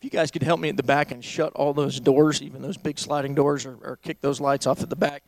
If you guys could help me at the back and shut all those doors, even those big sliding doors, or kick those lights off at the back.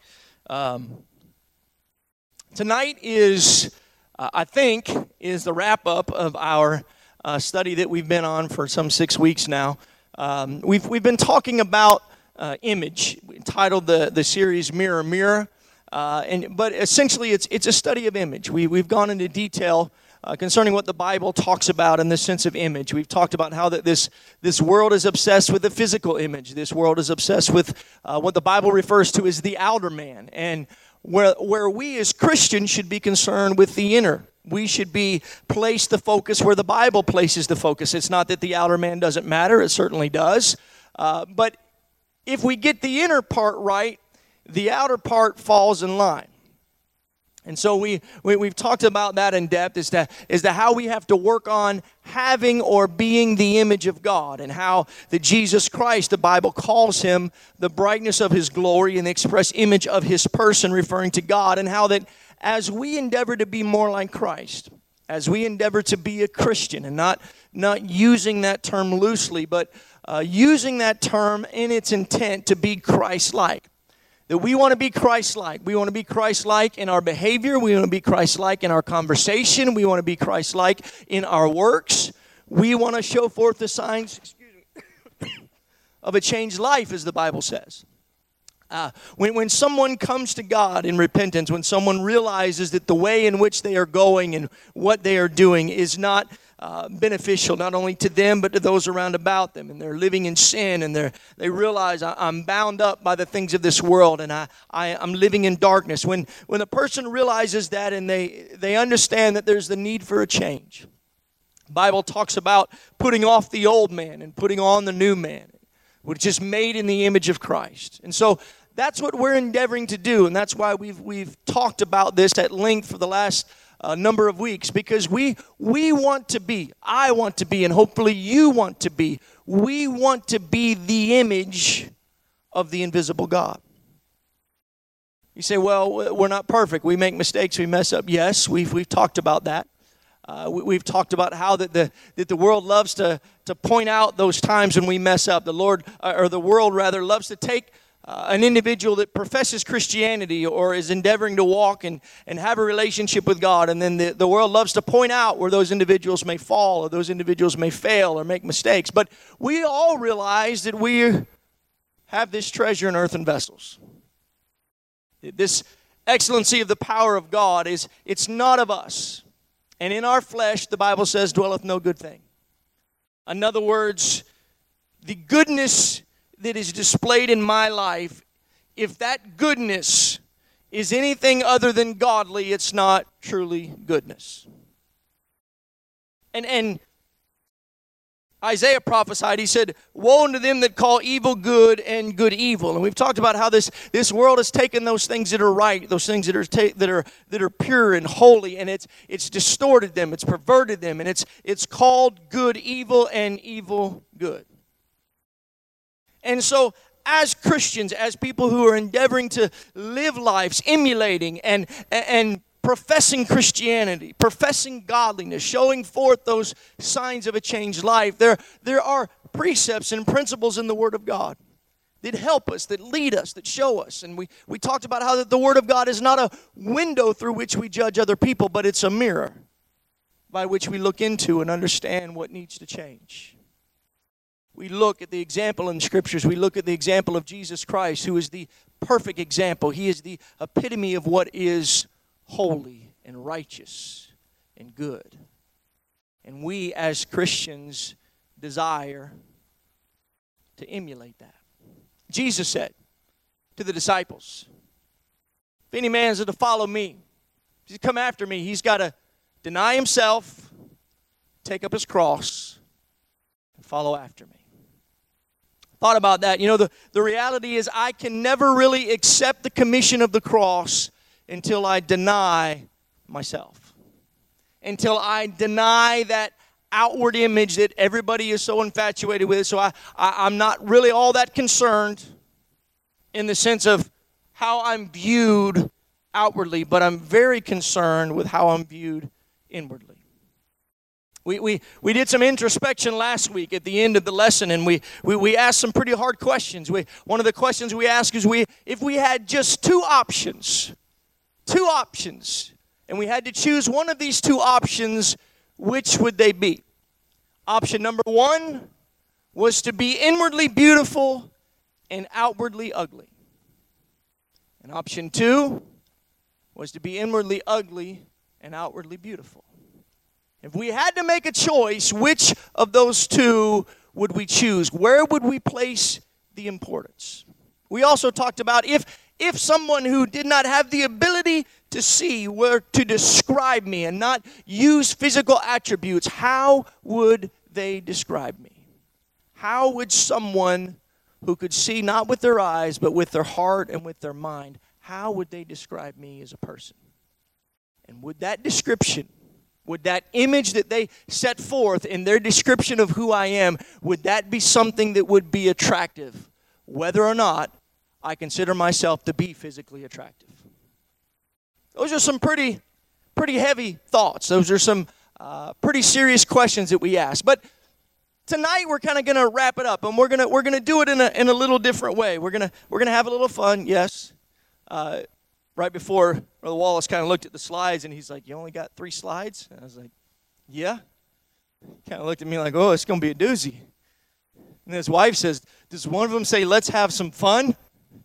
Tonight is, I think, is the wrap-up of our study that we've been on for some 6 weeks now. We've been talking about image. We entitled the series Mirror, Mirror. But essentially, it's a study of image. We've gone into detail concerning what the Bible talks about in the sense of image. We've talked about how that this world is obsessed with the physical image. This world is obsessed with what the Bible refers to as the outer man. And where we as Christians should be concerned with the inner. We should place the focus where the Bible places the focus. It's not that the outer man doesn't matter. It certainly does. But if we get the inner part right, the outer part falls in line. And so we've talked about that in depth as to how we have to work on having or being the image of God, and how that Jesus Christ, the Bible calls him the brightness of his glory and the express image of his person, referring to God, and how that as we endeavor to be more like Christ, as we endeavor to be a Christian, and not using that term loosely, but using that term in its intent to be Christ-like. That we want to be Christ-like. We want to be Christ-like in our behavior. We want to be Christ-like in our conversation. We want to be Christ-like in our works. We want to show forth the signs of a changed life, as the Bible says. When someone comes to God in repentance, when someone realizes that the way in which they are going and what they are doing is not beneficial, not only to them but to those around about them, and they're living in sin, and they realize I'm bound up by the things of this world, and I'm living in darkness. When a person realizes that, and they understand that there's the need for a change, the Bible talks about putting off the old man and putting on the new man, which is made in the image of Christ. And so that's what we're endeavoring to do, and that's why we've talked about this at length for the last number of weeks, because we want to be, I want to be, and hopefully you want to be, we want to be the image of the invisible God. You say, well, we're not perfect. We make mistakes, we mess up. Yes, we've talked about that. We've talked about how that the world loves to point out those times when we mess up. The world loves to take an individual that professes Christianity or is endeavoring to walk and have a relationship with God, and then the world loves to point out where those individuals may fall, or those individuals may fail or make mistakes. But we all realize that we have this treasure in earthen vessels. This excellency of the power of God it's not of us. And in our flesh, the Bible says, dwelleth no good thing. In other words, the goodness that is displayed in my life, if that goodness is anything other than godly, it's not truly goodness. And Isaiah prophesied, he said, woe unto them that call evil good and good evil. And we've talked about how this world has taken those things that are right, those things that are pure and holy, and it's distorted them, it's perverted them, and it's called good evil and evil good. And so as Christians, as people who are endeavoring to live lives emulating and professing Christianity, professing godliness, showing forth those signs of a changed life, there are precepts and principles in the Word of God that help us, that lead us, that show us. And we talked about how that the Word of God is not a window through which we judge other people, but it's a mirror by which we look into and understand what needs to change. We look at the example in the Scriptures. We look at the example of Jesus Christ, who is the perfect example. He is the epitome of what is holy and righteous and good. And we as Christians desire to emulate that. Jesus said to the disciples, if any man is to follow me, if he's come after me, he's got to deny himself, take up his cross, and follow after me. Thought about that. You know, the reality is I can never really accept the commission of the cross until I deny myself. Until I deny that outward image that everybody is so infatuated with. So I'm not really all that concerned in the sense of how I'm viewed outwardly, but I'm very concerned with how I'm viewed inwardly. We did some introspection last week at the end of the lesson, and we asked some pretty hard questions. One of the questions we asked is if we had just two options, and we had to choose one of these two options, which would they be? Option number one was to be inwardly beautiful and outwardly ugly. And option two was to be inwardly ugly and outwardly beautiful. If we had to make a choice, which of those two would we choose? Where would we place the importance? We also talked about if someone who did not have the ability to see were to describe me and not use physical attributes, how would they describe me? How would someone who could see not with their eyes but with their heart and with their mind, how would they describe me as a person? And would that description, would that image that they set forth in their description of who I am, would that be something that would be attractive, whether or not I consider myself to be physically attractive? Those are some pretty heavy thoughts. Those are some pretty serious questions that we ask. But tonight we're kind of going to wrap it up, and we're gonna do it in a little different way. We're gonna have a little fun. Yes. Right before Brother Wallace kind of looked at the slides, and he's like, "You only got 3 slides?" And I was like, "Yeah." He kind of looked at me like, "Oh, it's going to be a doozy." And his wife says, "Does one of them say, 'Let's have some fun'?"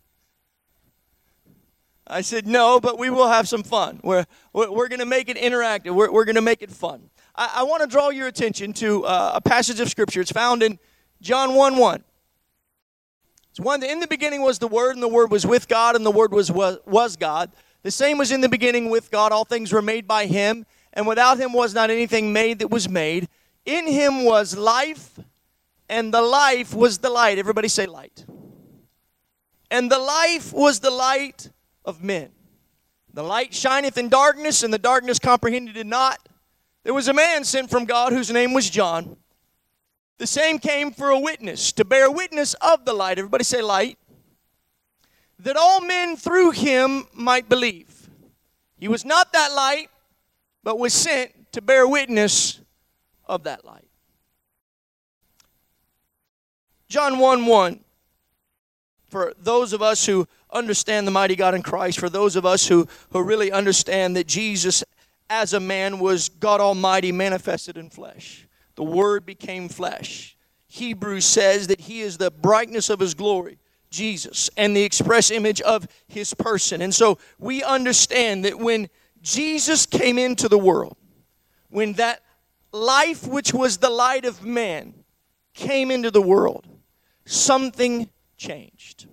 I said, "No, but we will have some fun. We're going to make it interactive. We're going to make it fun." I want to draw your attention to a passage of Scripture. It's found in John 1:1. It's one that in the beginning was the Word, and the Word was with God, and the Word was God. The same was in the beginning with God. All things were made by Him, and without Him was not anything made that was made. In Him was life, and the life was the light. Everybody say light. And the life was the light of men. The light shineth in darkness, and the darkness comprehended it not. There was a man sent from God whose name was John. The same came for a witness, to bear witness of the light. Everybody say light. That all men through him might believe. He was not that light, but was sent to bear witness of that light. John 1:1. For those of us who understand the mighty God in Christ, for those of us who really understand that Jesus as a man was God Almighty manifested in flesh. The Word became flesh. Hebrews says that He is the brightness of His glory, Jesus, and the express image of His person. And so we understand that when Jesus came into the world, when that life which was the light of man came into the world, something changed.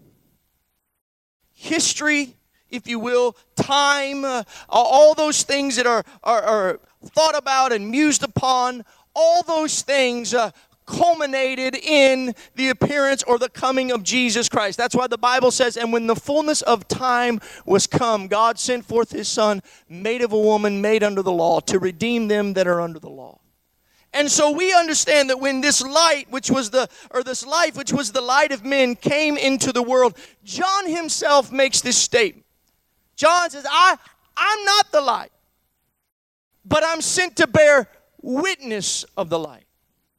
History, if you will, time, all those things that are thought about and mused upon, all those things culminated in the appearance or the coming of Jesus Christ. That's why the Bible says, and when the fullness of time was come, God sent forth His Son, made of a woman, made under the law, to redeem them that are under the law. And so we understand that when this light, this life, which was the light of men, came into the world, John himself makes this statement. John says, I'm not the light, but I'm sent to bear witness of the light.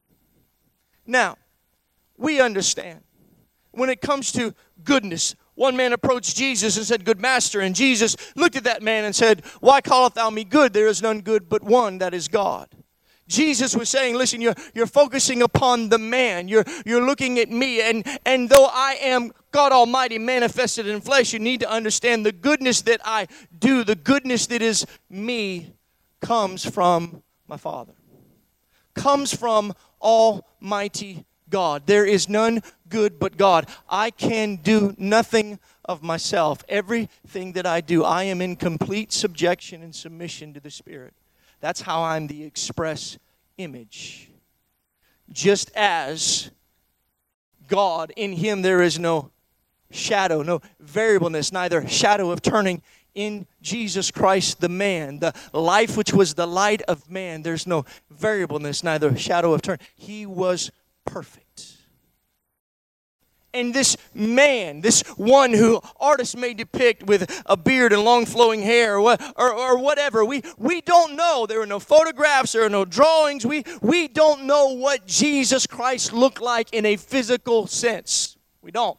Now, we understand when it comes to goodness. One man approached Jesus and said, "Good master." And Jesus looked at that man and said, "Why callest thou me good? There is none good but one, that is God." Jesus was saying, listen, you're focusing upon the man. You're looking at me. And though I am God Almighty manifested in flesh, you need to understand the goodness that I do, the goodness that is me, comes from my Father. Comes from Almighty God. There is none good but God. I can do nothing of myself. Everything that I do, I am in complete subjection and submission to the Spirit. That's how I'm the express image. Just as God, in Him there is no shadow, no variableness, neither shadow of turning. In Jesus Christ, the man, the life which was the light of man, there's no variableness, neither shadow of turn. He was perfect. And this man, this one who artists may depict with a beard and long flowing hair or whatever, we don't know. There are no photographs, there are no drawings. We don't know what Jesus Christ looked like in a physical sense. We don't.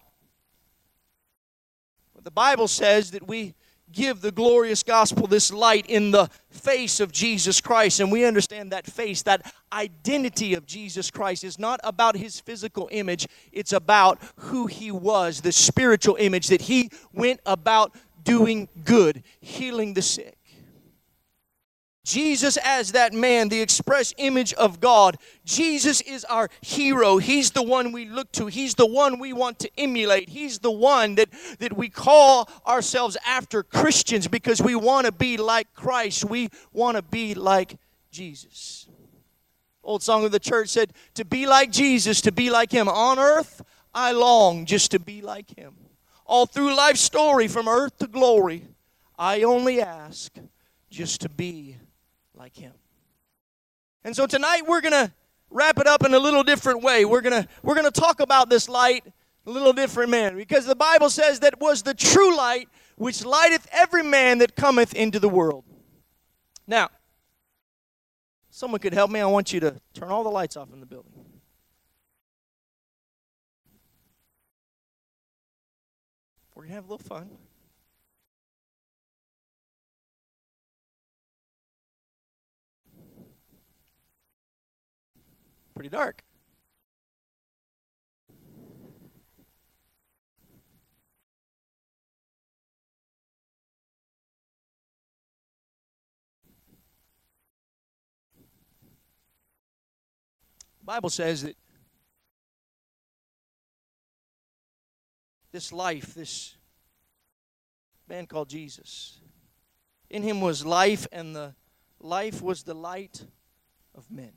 But the Bible says that we give the glorious gospel this light in the face of Jesus Christ. And we understand that face, that identity of Jesus Christ is not about his physical image. It's about who he was, the spiritual image that he went about doing good, healing the sick. Jesus as that man, the express image of God. Jesus is our hero. He's the one we look to. He's the one we want to emulate. He's the one that we call ourselves after Christians because we want to be like Christ. We want to be like Jesus. Old song of the church said, to be like Jesus, to be like him. On earth, I long just to be like him. All through life's story, from earth to glory, I only ask just to be like him. And so tonight we're going to wrap it up in a little different way. We're going to talk about this light a little different manner, because the Bible says that was the true light which lighteth every man that cometh into the world. Now, someone could help me. I want you to turn all the lights off in the building. We're going to have a little fun. Pretty dark. The Bible says that this life, this man called Jesus, in him was life, and the life was the light of men.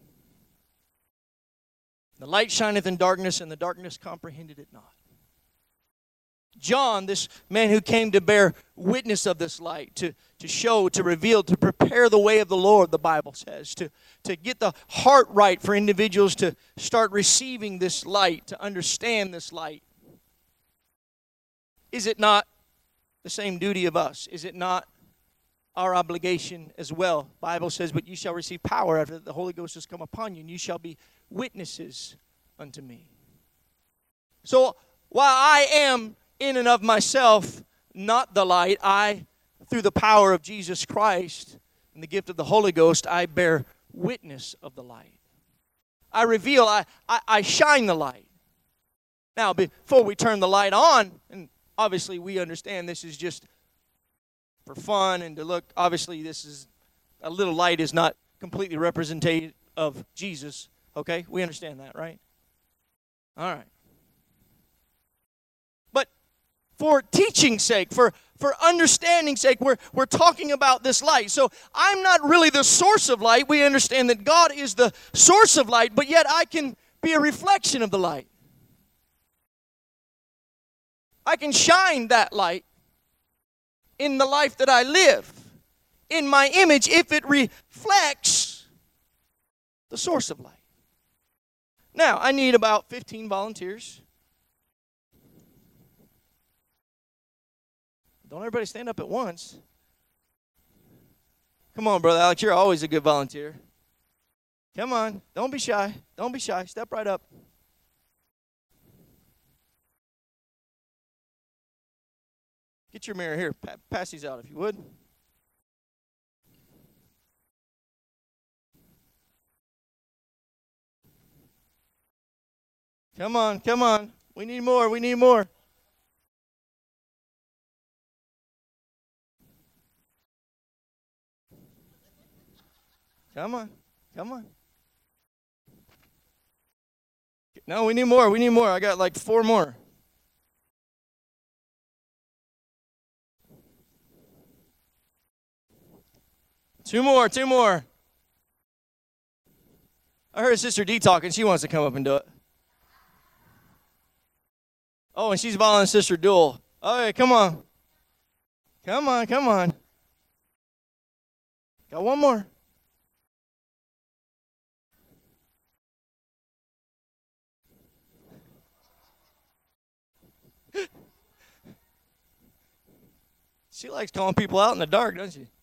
The light shineth in darkness, and the darkness comprehended it not. John, this man who came to bear witness of this light, to show, to reveal, to prepare the way of the Lord, the Bible says, to get the heart right for individuals to start receiving this light, to understand this light. Is it not the same duty of us? Is it not our obligation as well? The Bible says, but you shall receive power after the Holy Ghost has come upon you, and you shall be witnesses unto me. So while I am in and of myself not the light, I, through the power of Jesus Christ and the gift of the Holy Ghost, I bear witness of the light. I reveal, I shine the light. Now, before we turn the light on, and obviously we understand this is just for fun and to look, obviously this is, a little light is not completely representative of Jesus. Okay, we understand that, right? All right. But for teaching's sake, for understanding's sake, we're talking about this light. So I'm not really the source of light. We understand that God is the source of light, but yet I can be a reflection of the light. I can shine that light in the life that I live, in my image, if it reflects the source of light. Now, I need about 15 volunteers. Don't everybody stand up at once. Come on, Brother Alex, you're always a good volunteer. Come on, don't be shy. Don't be shy. Step right up. Get your mirror here. Pass these out if you would. Come on, come on. We need more, we need more. Come on, come on. No, we need more, we need more. I got like 4 more. Two more. I heard Sister D talking. She wants to come up and do it. Oh, and she's following Sister Duel. Okay, come on. Come on. Got one more. She likes calling people out in the dark, doesn't she?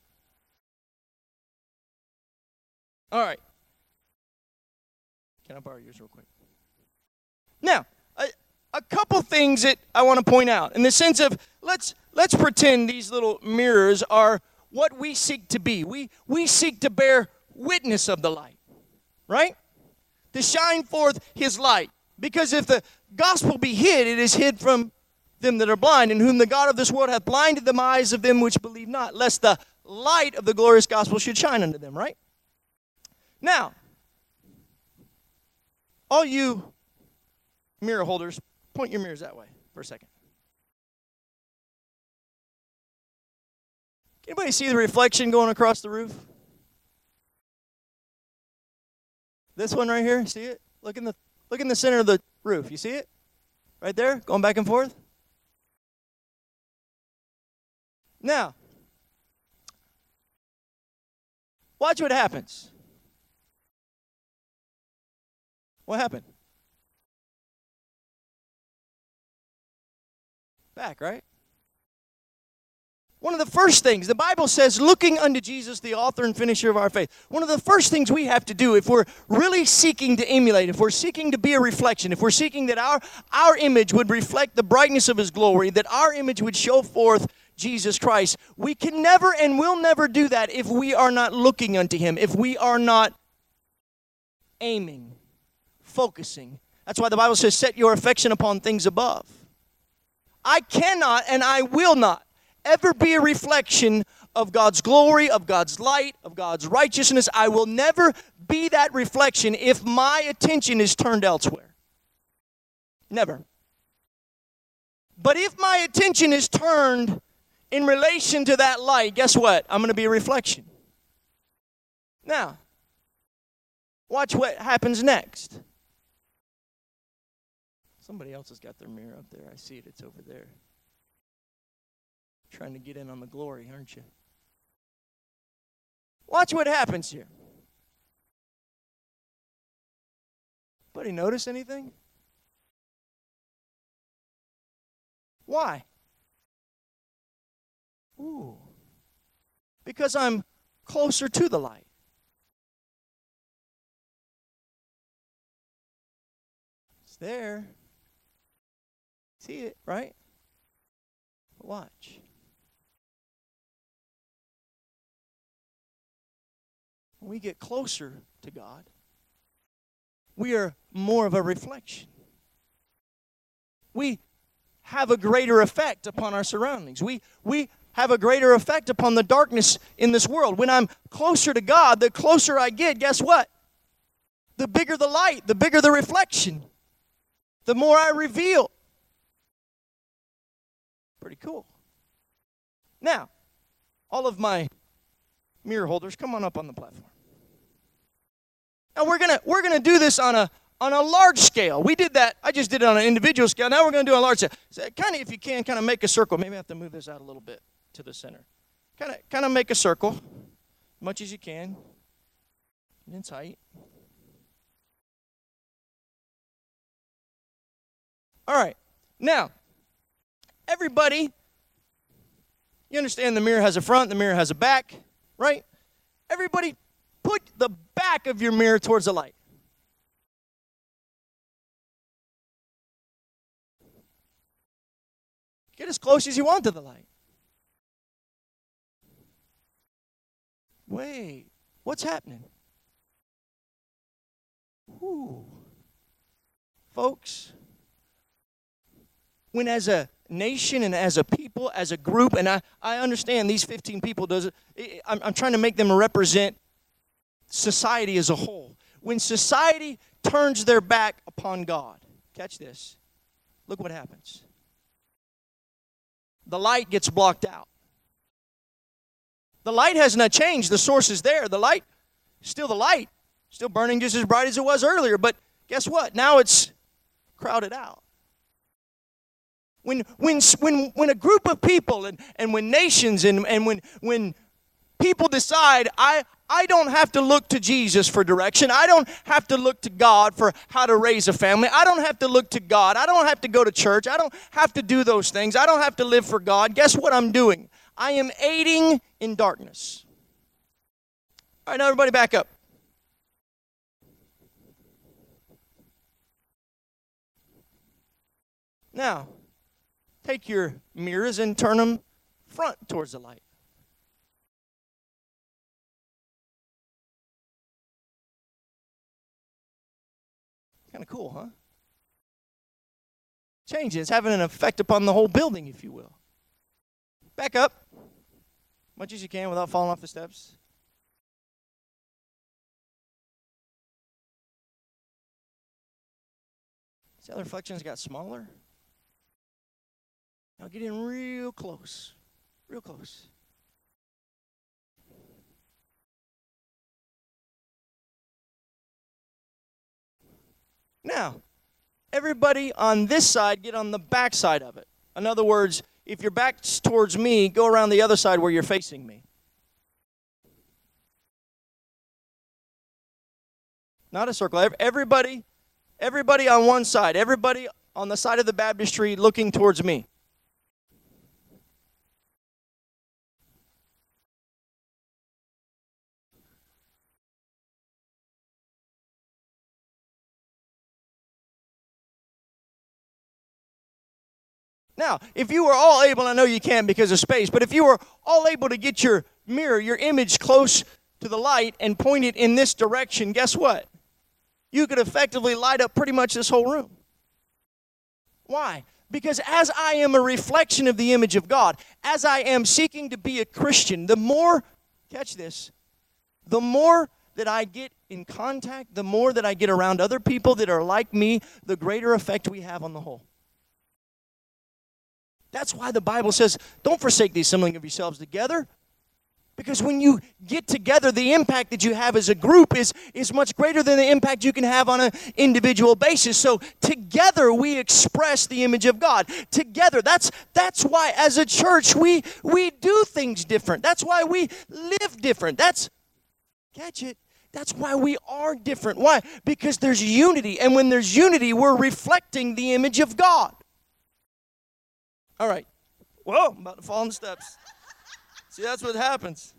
All right. Can I borrow yours real quick? Now, a couple things that I want to point out in the sense of let's pretend these little mirrors are what we seek to be. We seek to bear witness of the light, right? To shine forth his light. Because if the gospel be hid, it is hid from them that are blind, in whom the God of this world hath blinded the eyes of them which believe not, lest the light of the glorious gospel should shine unto them, right? Now, all you mirror holders, point your mirrors that way for a second. Can anybody see the reflection going across the roof? This one right here, see it? Look in the center of the roof. You see it? Right there, going back and forth? Now, watch what happens. What happened? Back, right? One of the first things, the Bible says, looking unto Jesus, the author and finisher of our faith. One of the first things we have to do if we're really seeking to emulate, if we're seeking to be a reflection, if we're seeking that our image would reflect the brightness of his glory, that our image would show forth Jesus Christ, we can never and will never do that if we are not looking unto him, if we are not aiming, focusing. That's why the Bible says, set your affection upon things above. I cannot and I will not ever be a reflection of God's glory, of God's light, of God's righteousness. I will never be that reflection if my attention is turned elsewhere. Never. But if my attention is turned in relation to that light, guess what? I'm going to be a reflection. Now, watch what happens next. Somebody else has got their mirror up there. I see it. It's over there. Trying to get in on the glory, aren't you? Watch what happens here. Anybody notice anything? Why? Ooh. Because I'm closer to the light. It's there. See it, right? But watch. When we get closer to God, we are more of a reflection. We have a greater effect upon our surroundings. We have a greater effect upon the darkness in this world. When I'm closer to God, the closer I get, guess what? The bigger the light, the bigger the reflection, the more I reveal. Pretty cool. Now, all of my mirror holders, come on up on the platform. Now we're gonna do this on a large scale. We did that. I just did it on an individual scale. Now we're gonna do it on a large scale. So kind of, if you can, kind of make a circle. Maybe I have to move this out a little bit to the center. Kind of make a circle, as much as you can. And in tight. All right. Now, everybody, you understand the mirror has a front, the mirror has a back, right? Everybody, put the back of your mirror towards the light. Get as close as you want to the light. Wait, what's happening? Ooh. Folks, when as a nation and as a people, as a group, and I understand these 15 people, I'm trying to make them represent society as a whole. When society turns their back upon God, catch this, look what happens. The light gets blocked out. The light has not changed. The source is there. The light, still burning just as bright as it was earlier, but guess what? Now it's crowded out. When a group of people and when nations and when people decide, I don't have to look to Jesus for direction. I don't have to look to God for how to raise a family. I don't have to look to God. I don't have to go to church. I don't have to do those things. I don't have to live for God. Guess what I'm doing? I am aiding in darkness. All right, now everybody back up. Now, take your mirrors and turn them front towards the light. Kind of cool, huh? Changing. It's having an effect upon the whole building, if you will. Back up. Much as you can without falling off the steps. See how the reflections got smaller? Now get in real close. Real close. Now, everybody on this side, get on the back side of it. In other words, if your back's towards me, go around the other side where you're facing me. Not a circle. Everybody on one side. Everybody on the side of the baptistry looking towards me. Now, if you were all able, I know you can't because of space, but if you were all able to get your mirror, your image close to the light and point it in this direction, guess what? You could effectively light up pretty much this whole room. Why? Because as I am a reflection of the image of God, as I am seeking to be a Christian, the more, catch this, the more that I get in contact, the more that I get around other people that are like me, the greater effect we have on the whole. That's why the Bible says, don't forsake the assembling of yourselves together. Because when you get together, the impact that you have as a group is much greater than the impact you can have on an individual basis. So together we express the image of God. Together, that's why as a church we do things different. That's why we live different. Catch it. That's why we are different. Why? Because there's unity. And when there's unity, we're reflecting the image of God. All right. Whoa, I'm about to fall on the steps. See, that's what happens.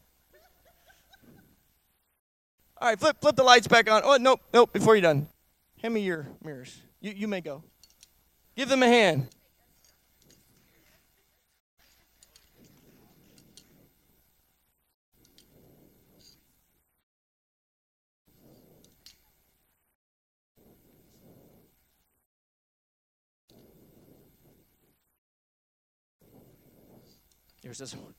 All right, flip the lights back on. Oh, nope, before you're done. Hand me your mirrors. You may go. Give them a hand. Here's this one.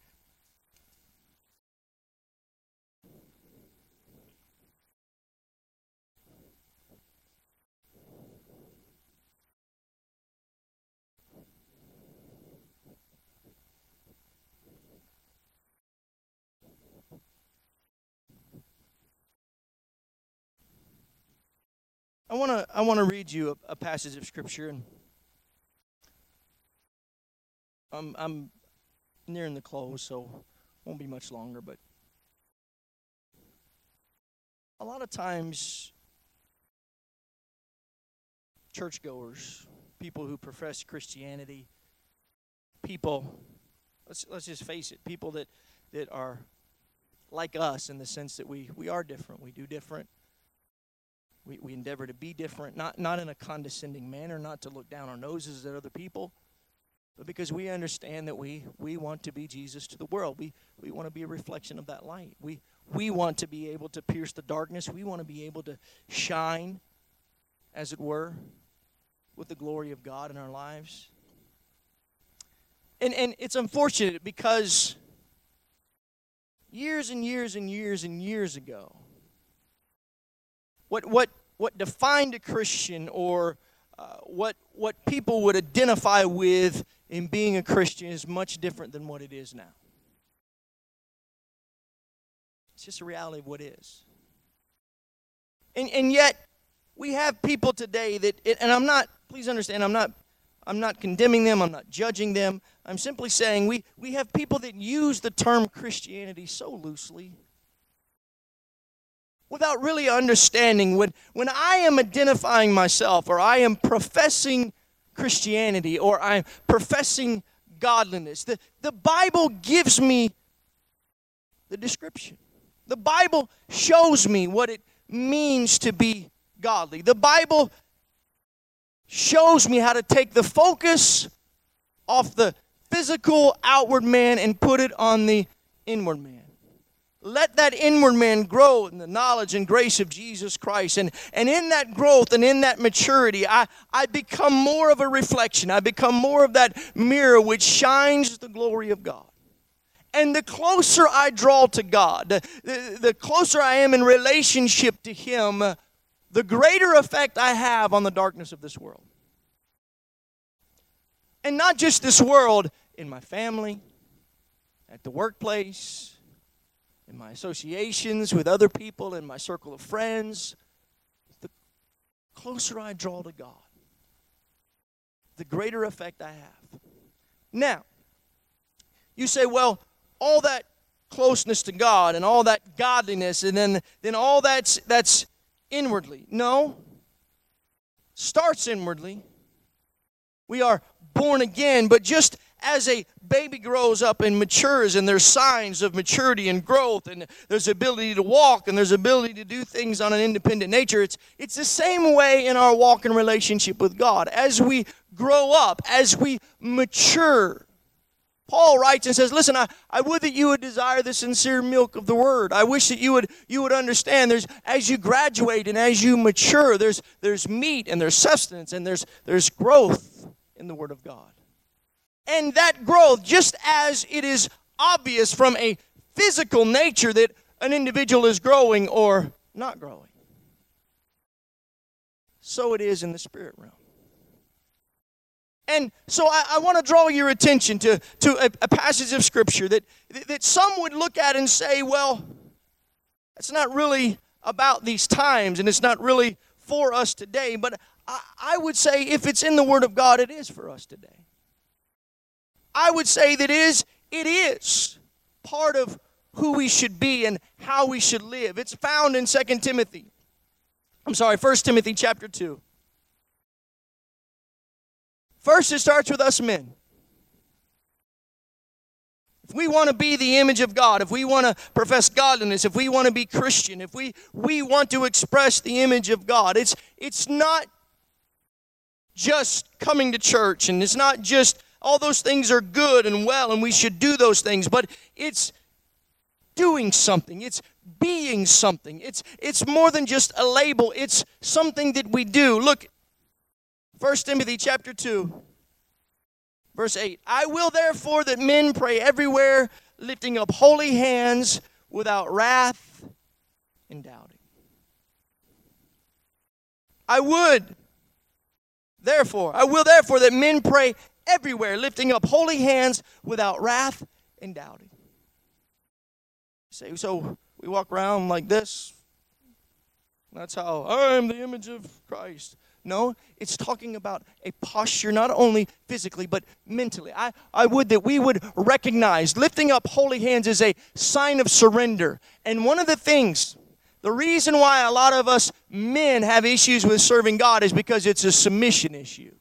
I want to read you a passage of Scripture, and I'm nearing the close, so won't be much longer. But a lot of times, churchgoers, people who profess Christianity, people, let's just face it, people that are like us in the sense that we are different, we do different. We endeavor to be different, not in a condescending manner, not to look down our noses at other people, but because we understand that we want to be Jesus to the world. We want to be a reflection of that light. We want to be able to pierce the darkness. We want to be able to shine, as it were, with the glory of God in our lives. And it's unfortunate because years and years and years and years ago, what defined a Christian, or what people would identify with in being a Christian, is much different than what it is now. It's just a reality of what is. And yet we have people today that, and I'm not, please understand, I'm not condemning them, I'm not judging them. I'm simply saying we have people that use the term Christianity so loosely, without really understanding when I am identifying myself, or I am professing Christianity, or I'm professing godliness. The Bible gives me the description. The Bible shows me what it means to be godly. The Bible shows me how to take the focus off the physical outward man and put it on the inward man. Let that inward man grow in the knowledge and grace of Jesus Christ. And in that growth and in that maturity, I become more of a reflection. I become more of that mirror which shines the glory of God. And the closer I draw to God, the closer I am in relationship to Him, the greater effect I have on the darkness of this world. And not just this world, in my family, at the workplace, in my associations with other people, in my circle of friends. The closer I draw to God, the greater effect I have. Now, you say, well, all that closeness to God and all that godliness and then all that's inwardly. No. Starts inwardly. We are born again, but just as a baby grows up and matures, and there's signs of maturity and growth, and there's ability to walk, and there's ability to do things on an independent nature, it's the same way in our walk and relationship with God. As we grow up, as we mature, Paul writes and says, listen, I would that you would desire the sincere milk of the word. I wish that you would understand as you graduate and as you mature, there's meat and there's sustenance and there's growth in the word of God. And that growth, just as it is obvious from a physical nature that an individual is growing or not growing, so it is in the spirit realm. And so I want to draw your attention to a passage of Scripture that some would look at and say, well, it's not really about these times and it's not really for us today. But I would say if it's in the Word of God, it is for us today. I would say that it is part of who we should be and how we should live. It's found in 1 Timothy chapter 2. First, it starts with us men. If we want to be the image of God, if we want to profess godliness, if we want to be Christian, if we want to express the image of God, it's not just coming to church, and it's not just all those things are good and well, and we should do those things, but it's doing something. It's being something. It's more than just a label. It's something that we do. Look, 1 Timothy chapter 2, verse 8. I will therefore that men pray everywhere, lifting up holy hands without wrath and doubting. I will therefore that men pray everywhere, lifting up holy hands without wrath and doubting. You say, so we walk around like this? That's how I am the image of Christ. No, it's talking about a posture, not only physically, but mentally. I would that we would recognize lifting up holy hands is a sign of surrender. And one of the things, the reason why a lot of us men have issues with serving God is because it's a submission issue.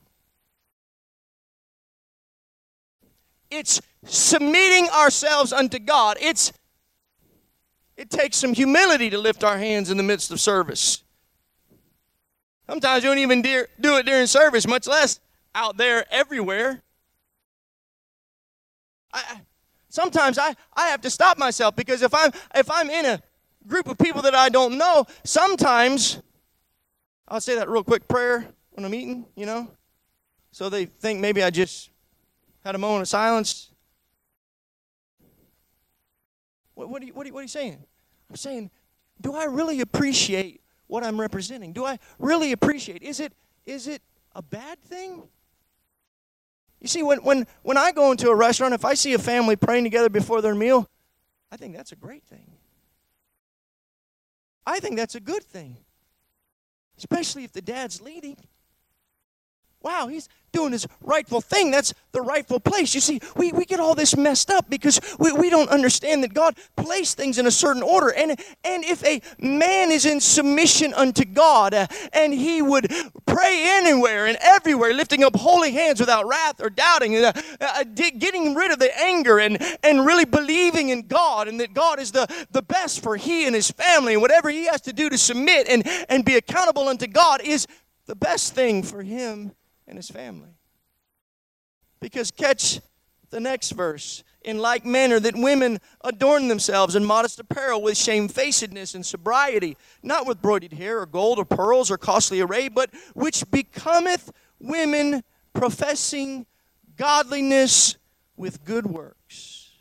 It's submitting ourselves unto God. It takes some humility to lift our hands in the midst of service. Sometimes you don't even do it during service, much less out there everywhere. Sometimes I have to stop myself because if I'm in a group of people that I don't know, sometimes I'll say that real quick prayer when I'm eating, so they think maybe I just had a moment of silence. What are you saying? I'm saying, do I really appreciate what I'm representing? Do I really appreciate? Is it a bad thing? You see, when I go into a restaurant, if I see a family praying together before their meal, I think that's a great thing. I think that's a good thing. Especially if the dad's leading. Wow, he's doing his rightful thing. That's the rightful place. You see, we get all this messed up because we don't understand that God placed things in a certain order. And if a man is in submission unto God and he would pray anywhere and everywhere, lifting up holy hands without wrath or doubting, getting rid of the anger and really believing in God and that God is the best for he and his family, and whatever he has to do to submit and be accountable unto God is the best thing for him and his family. Because catch the next verse. In like manner that women adorn themselves in modest apparel with shamefacedness and sobriety, not with broidered hair or gold or pearls or costly array, but which becometh women professing godliness with good works.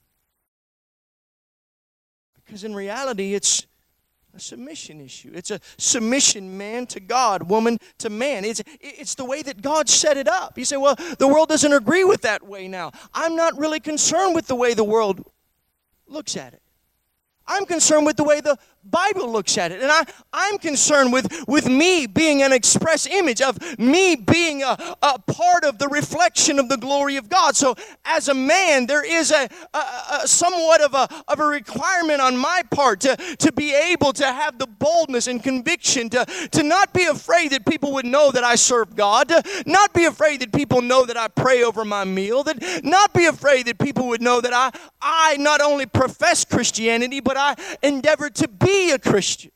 Because in reality, it's a submission issue. It's a submission, man to God, woman to man. It's the way that God set it up. You say, well, the world doesn't agree with that way now. I'm not really concerned with the way the world looks at it. I'm concerned with the way the Bible looks at it. And I'm concerned with me being an express image of me being a part of the reflection of the glory of God. So as a man, there is a somewhat of a requirement on my part to be able to have the boldness and conviction to not be afraid that people would know that I serve God, to not be afraid that people know that I pray over my meal, that not be afraid that people would know that I not only profess Christianity, but I endeavor to be a Christian.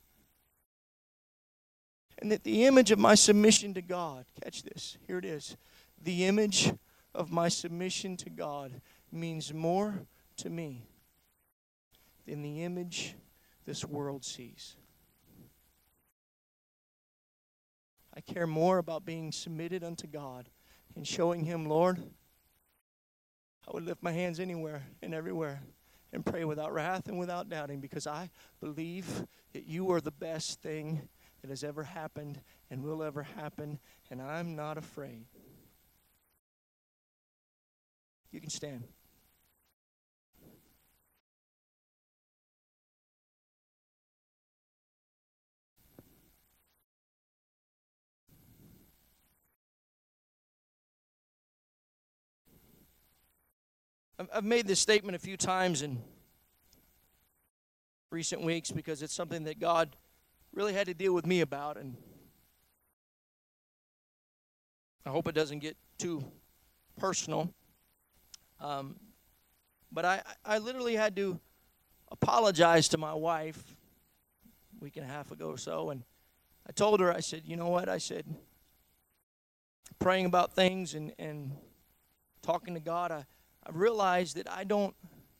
And that the image of my submission to God, catch this, here it is. The image of my submission to God means more to me than the image this world sees. I care more about being submitted unto God and showing Him, Lord, I would lift my hands anywhere and everywhere and pray without wrath and without doubting, because I believe that you are the best thing that has ever happened and will ever happen, and I'm not afraid. You can stand. I've made this statement a few times in recent weeks because it's something that God really had to deal with me about, and I hope it doesn't get too personal. But I literally had to apologize to my wife a week and a half ago or so, and I told her, I said, you know what? I said, praying about things and talking to God, I realized that I don't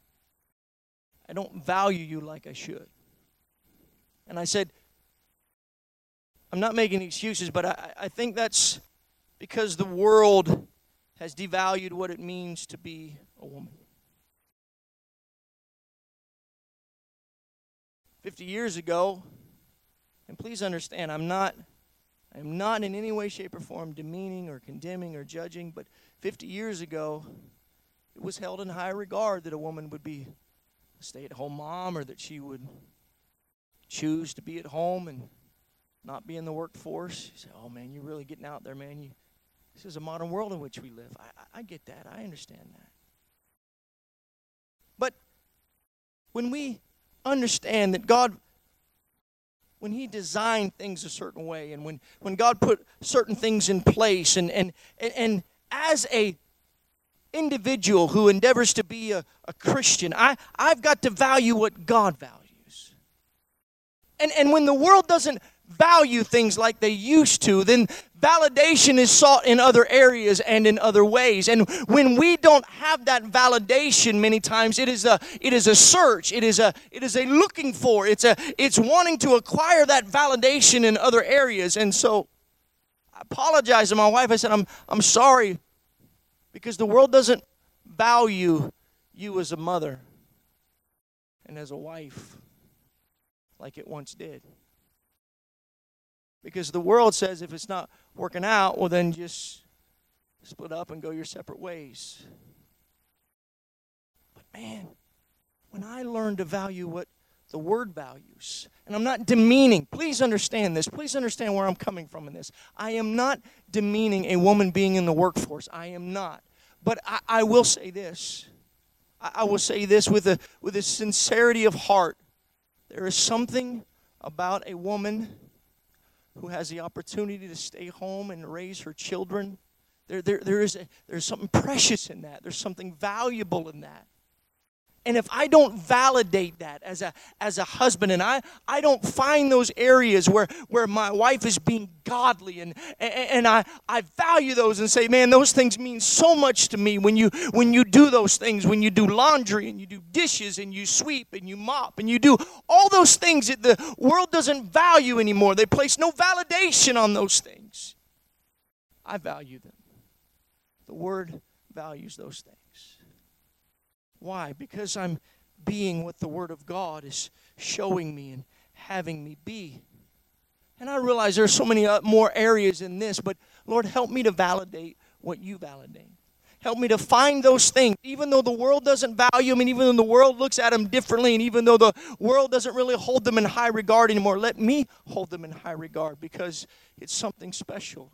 value you like I should. And I said, I'm not making excuses, but I think that's because the world has devalued what it means to be a woman. 50 years ago, and please understand, I am not in any way, shape, or form demeaning or condemning or judging, but 50 years ago, it was held in high regard that a woman would be a stay-at-home mom, or that she would choose to be at home and not be in the workforce. You say, oh man, you're really getting out there, man. This is a modern world in which we live. I get that. I understand that. But when we understand that God, when He designed things a certain way, and when God put certain things in place, and as a individual who endeavors to be a Christian, I've got to value what God values. And when the world doesn't value things like they used to, then validation is sought in other areas and in other ways. And when we don't have that validation, many times it is a search, it is a looking for, it's wanting to acquire that validation in other areas. And so I apologized to my wife. I said, I'm sorry, because the world doesn't value you as a mother and as a wife like it once did. Because the world says if it's not working out, well then just split up and go your separate ways. But man, when I learned to value what the word values. And I'm not demeaning. Please understand this. Please understand where I'm coming from in this. I am not demeaning a woman being in the workforce. I am not. But I will say this. I will say this with a sincerity of heart. There is something about a woman who has the opportunity to stay home and raise her children. There's something precious in that. There's something valuable in that. And if I don't validate that as a husband, and I don't find those areas where my wife is being godly, and I value those and say, man, those things mean so much to me when you do those things, when you do laundry and you do dishes and you sweep and you mop and you do all those things that the world doesn't value anymore. They place no validation on those things. I value them. The Word values those things. Why? Because I'm being what the Word of God is showing me and having me be. And I realize there's so many more areas in this, but Lord, help me to validate what you validate. Help me to find those things, even though the world doesn't value them, and even though the world looks at them differently, and even though the world doesn't really hold them in high regard anymore, let me hold them in high regard because it's something special.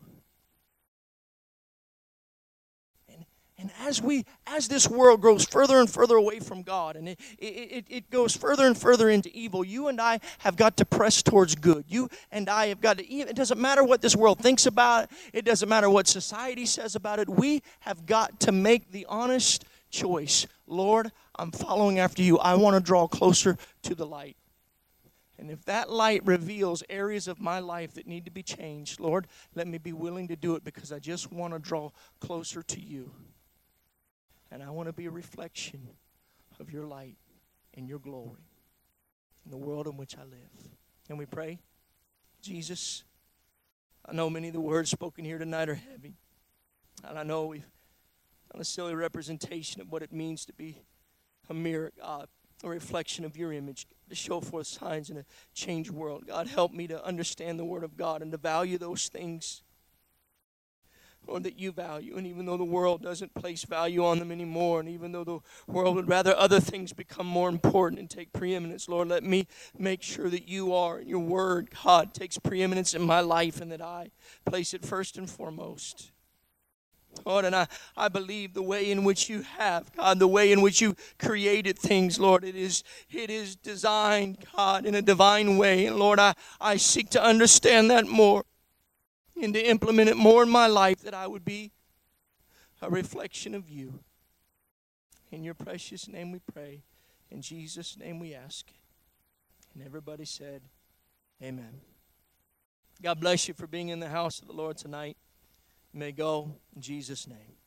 And as this world grows further and further away from God, and it goes further and further into evil, you and I have got to press towards good. You and I have got to, it doesn't matter what this world thinks about it. It doesn't matter what society says about it. We have got to make the honest choice. Lord, I'm following after you. I want to draw closer to the light. And if that light reveals areas of my life that need to be changed, Lord, let me be willing to do it because I just want to draw closer to you. And I want to be a reflection of your light and your glory in the world in which I live. Can we pray? Jesus, I know many of the words spoken here tonight are heavy. And I know we've done a silly representation of what it means to be a mirror, God, a reflection of your image, to show forth signs in a changed world. God, help me to understand the Word of God and to value those things, Lord, that you value. And even though the world doesn't place value on them anymore, and even though the world would rather other things become more important and take preeminence, Lord, let me make sure that you are, and your Word, God, takes preeminence in my life, and that I place it first and foremost. Lord, and I believe the way in which you have, God, the way in which you created things, Lord, it is designed, God, in a divine way. And Lord, I seek to understand that more and to implement it more in my life, that I would be a reflection of you. In your precious name we pray. In Jesus' name we ask. And everybody said, amen. God bless you for being in the house of the Lord tonight. You may go in Jesus' name.